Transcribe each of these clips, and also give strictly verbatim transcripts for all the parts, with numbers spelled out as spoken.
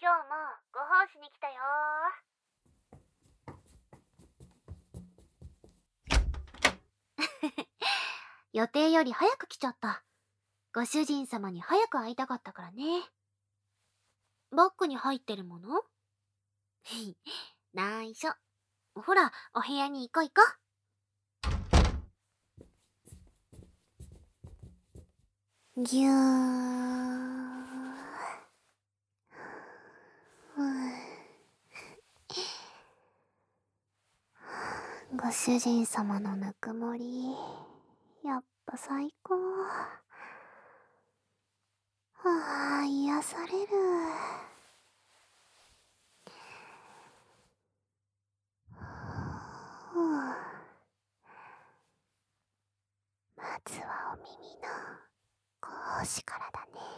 今日もご奉仕に来たよー。予定より早く来ちゃった。ご主人様に早く会いたかったからね。バッグに入ってるもの内緒。ほら、お部屋に行こう行こう。ぎゅー。ご主人様のぬくもり、やっぱ最高。はあ、癒される。まずはお耳のご奉仕からだね。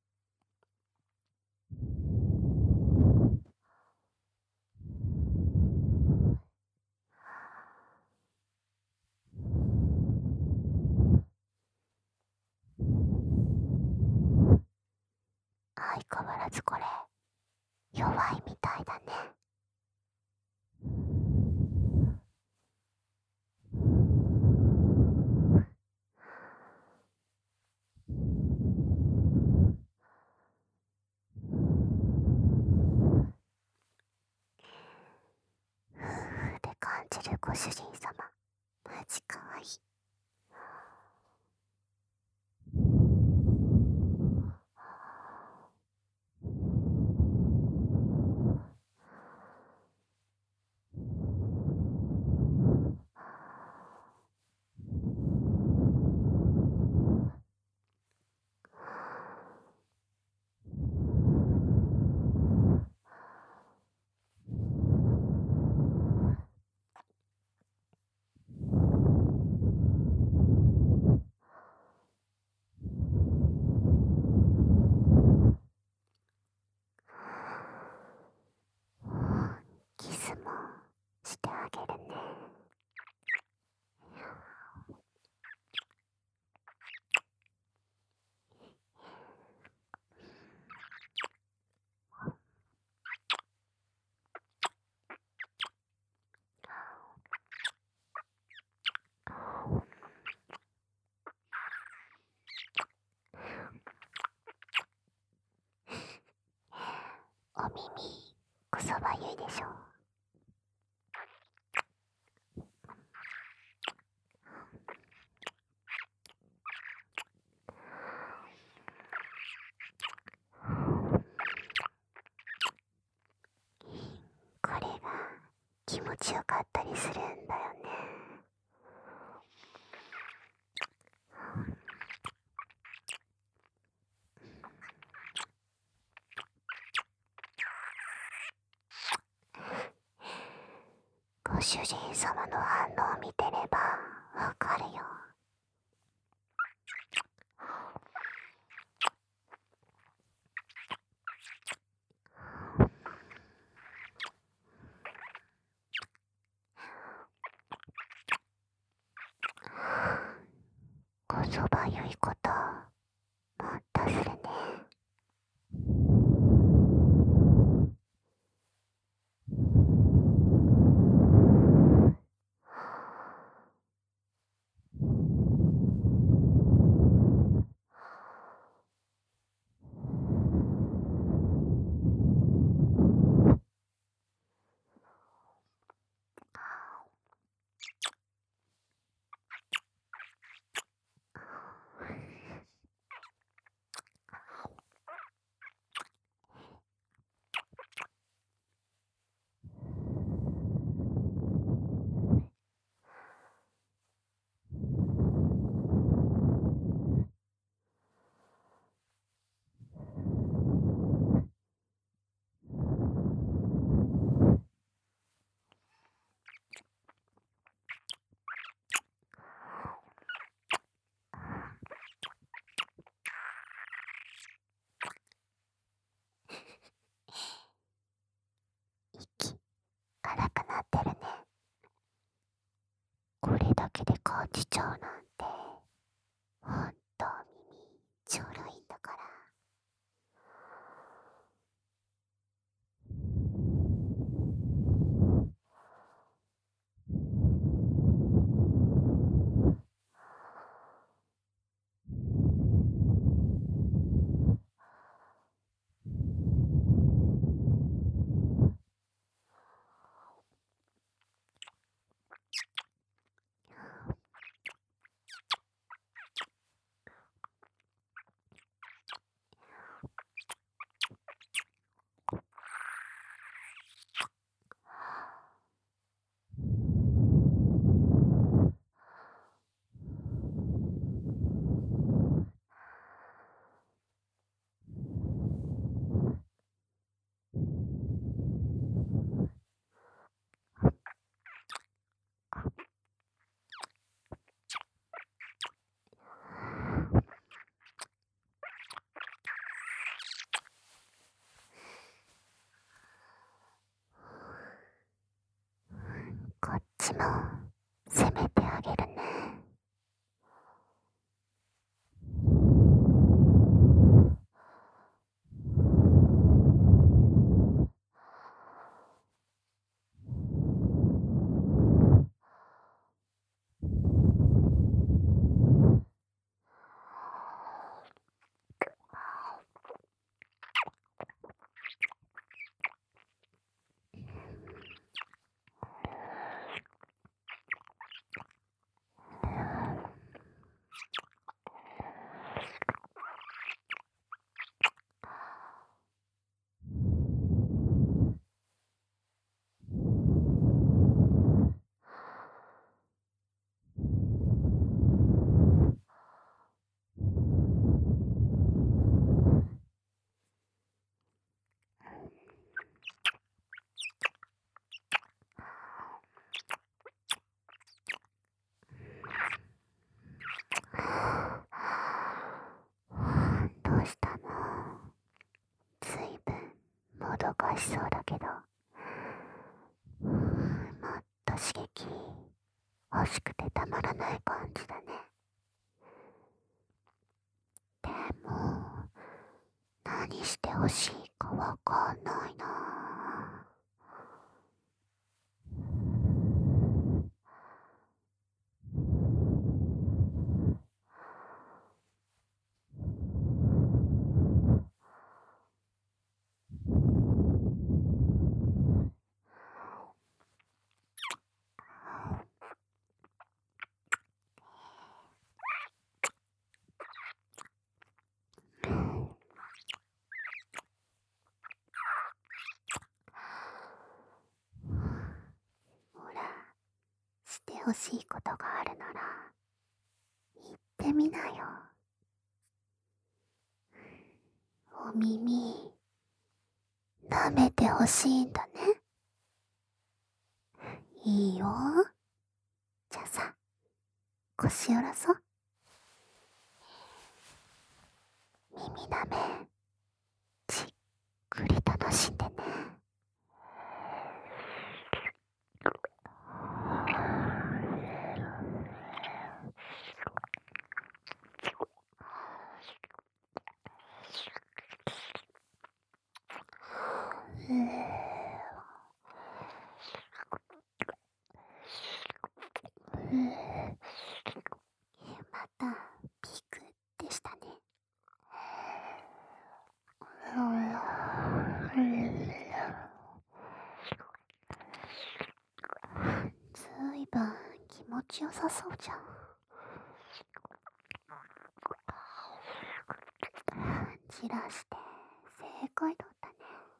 相変わらずこれ弱いみたいだね。夫婦で感じるご主人様、マジかわいい。キスもしてあげるね。お耳こそばゆいでしょ。これが気持ちよかったりするんだよね。ご主人様の反応を見てればわかるよ。こそばゆいこともっとするね。 忙しそうだけど、うーん、もっと刺激欲しくてたまらない感じだね。でも、何してほしいかわかんないな。ほら、してほしいことがあるなら言ってみなよ。お耳舐めてほしいんだね。いいよ。じゃあさ、腰寄らそう。耳舐めじっくり楽しんでね。またピクってしたね。ずいぶん気持ちよさそうじゃん。じらして正解だったね。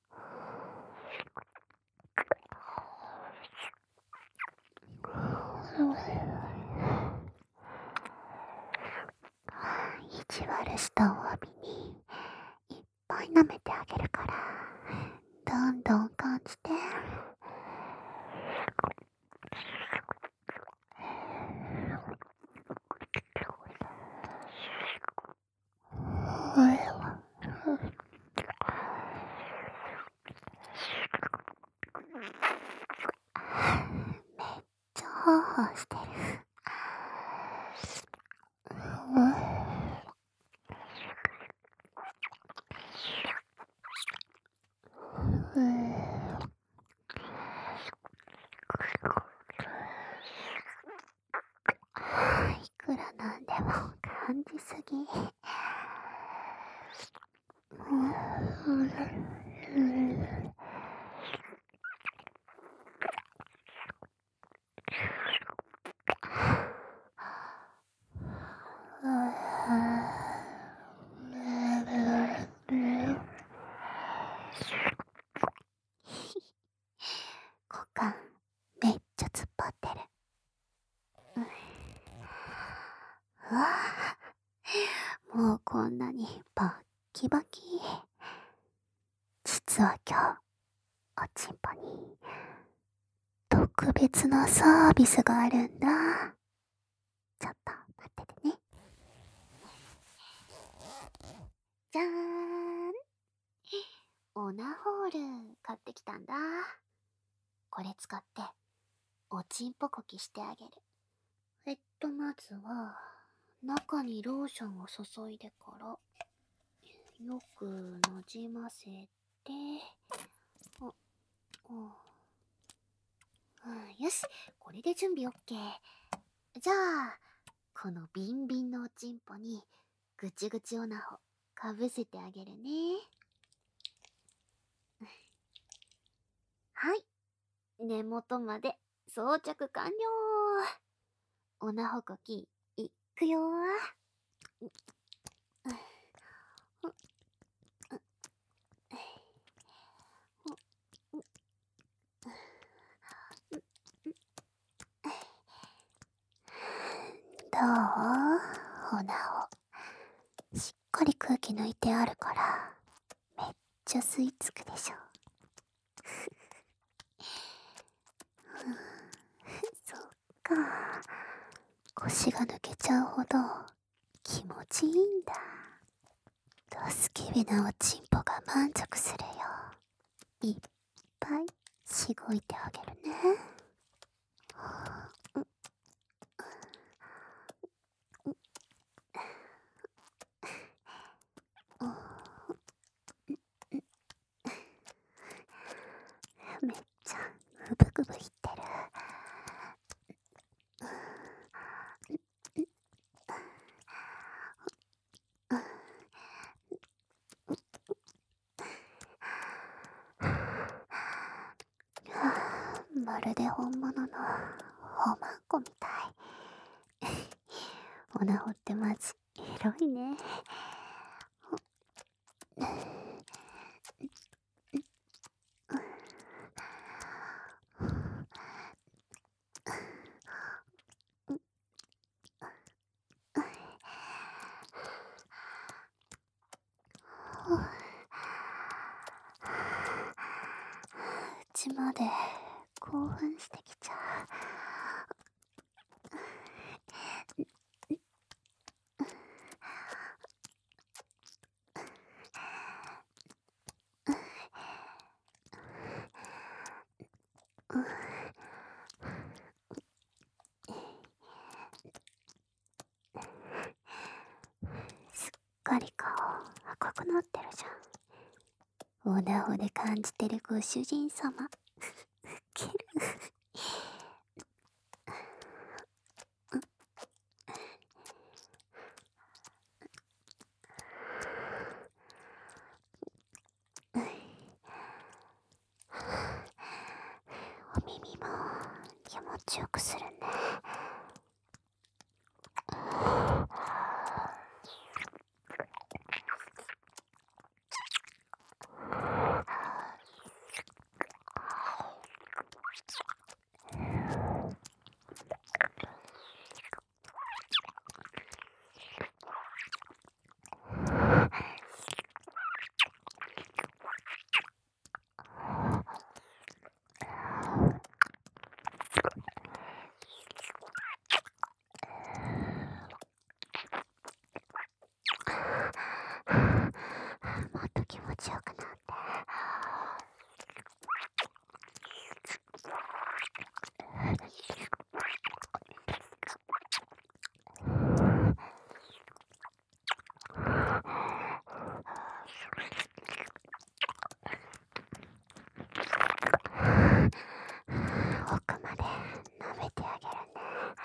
意地悪したお詫びにいっぱい舐めてあげるから、どんどん感じて。めっちゃハーハーしてる。いくらなんでも感じすぎ。股間めっちゃ突っ張ってる。うわあ、もうこんなにバッキバキ。実は今日おちんぽに特別なサービスがあるんだ。ちょっと待っててね。じゃーん、オナホール買ってきたんだ。これ使っておちんぽこきしてあげる。えっとまずは中にローションを注いでからよくなじませて、おおうん、よし、これで準備オッケー。じゃあこのビンビンのおちんぽにぐちぐちオナホかぶせてあげるね。はい、根元まで装着完了。オナホこきいくよー。どう？オナホしっかり空気抜いてあるからめっちゃ吸い付くでしょ。そっか、腰が抜けちゃうほど気持ちいいんだ。ドスケベなおちんぽが満足するよ。 いっぱいしごいてあげるね。めっちゃグブグブいってる。まるで本物のホマンコみたい。おなほってマジ広いね。うちまで興奮してきちゃう。すっかり顔赤くなってるじゃん。おなほで感じてるご主人様。ウケる。お耳も気持ちよくするね。もっと気持ちよくなって。奥まで舐めてあげるね。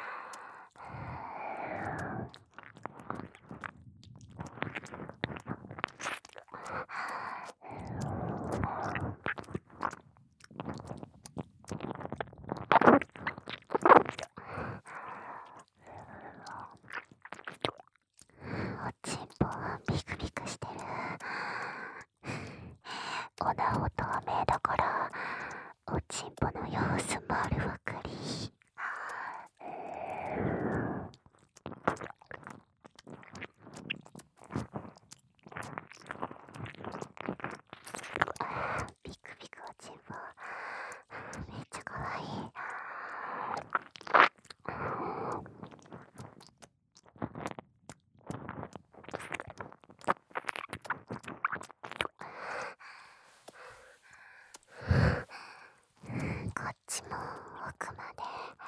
おちんぽビクビクしてる。おなほ透明だからおちんぽの様子丸わかり。ビクビクおちんぽめっちゃかわいい。こっちも奥まで。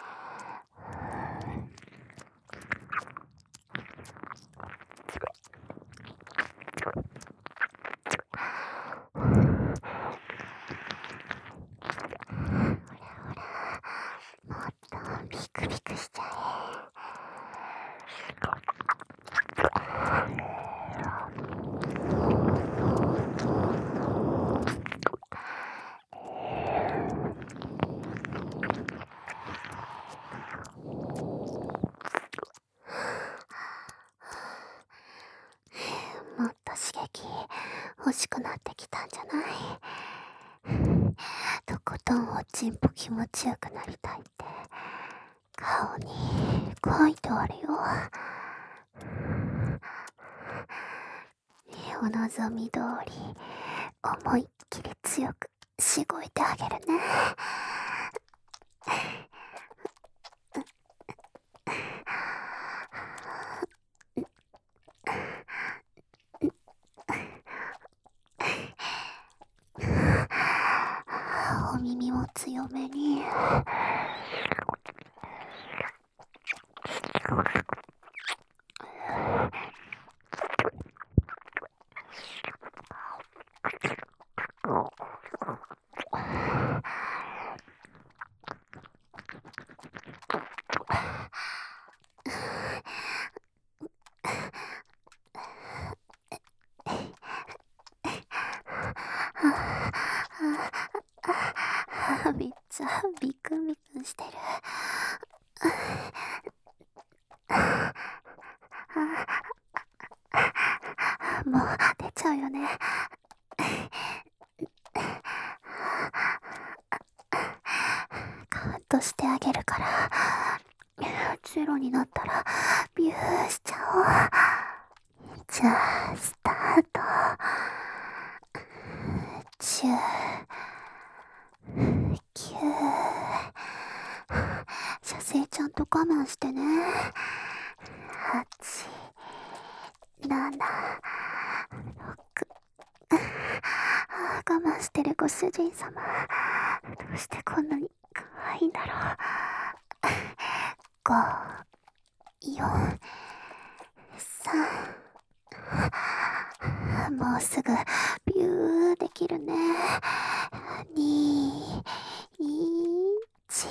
もっとビクビクしちゃえ。もっと刺激欲しくなってきたんじゃない？とことんおちんぽ気持ちよくなりたいって顔に書いてあるよ。お望み通り思いっきり強くしごいてあげるね。 強めに。めっちゃビクンビクンしてる。もう出ちゃうよね。カウントしてあげるから、ゼロになったらビューしちゃおう。じゃあスタート。じゅう、きゅう、射精ちゃんと我慢してね。はち、なな、ろく、我慢してるご主人様、どうしてこんなに可愛いんだろう。ご、よん、さん、もうすぐビューできるね。に、いち、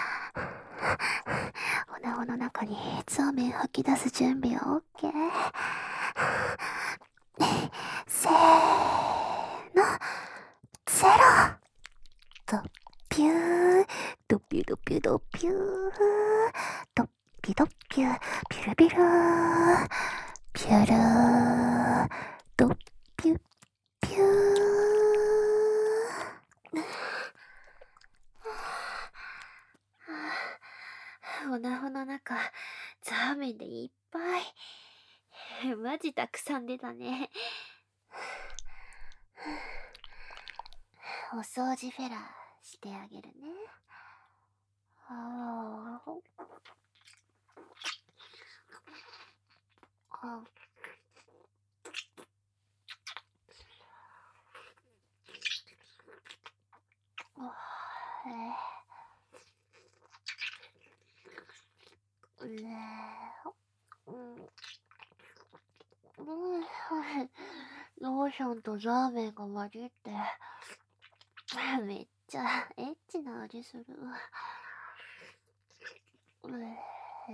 おなごの中にザーメン吐き出す準備は OK？ せーの、ゼロ。ドピュー、ドピュドピュドピュー、ドピュドピュ、ピュルビルー、ピュルー、ドピュピュー。おなほの中、ザーメンでいっぱい。マジたくさん出たね。お掃除フェラしてあげるね。あーあえー、ねえ、うん、うん、ローションとザーメンが混じって、めっちゃエッチな味する。え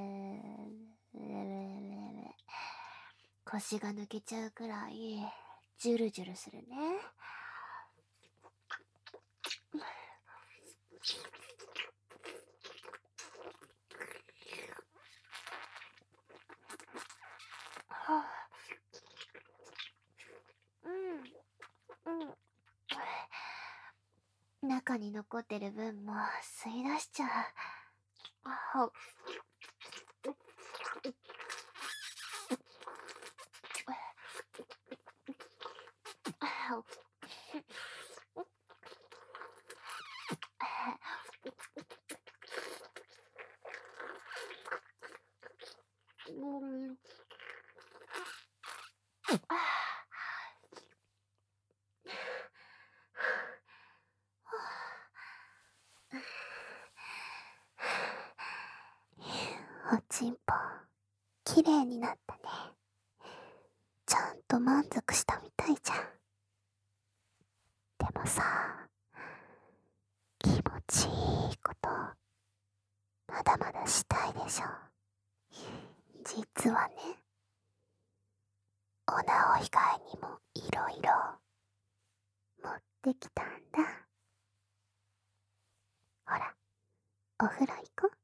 ー、腰が抜けちゃうくらいジュルジュルするね。はあ、うんうん、中に残ってる分も吸い出しちゃう。あうんおちんぽきれいになったね。ちゃんと満足したみたいじゃん。でもさ、気持ちいいことまだまだしたいでしょ。実はね、おなお以外にもいろいろ持ってきたんだ。ほら、お風呂行こう。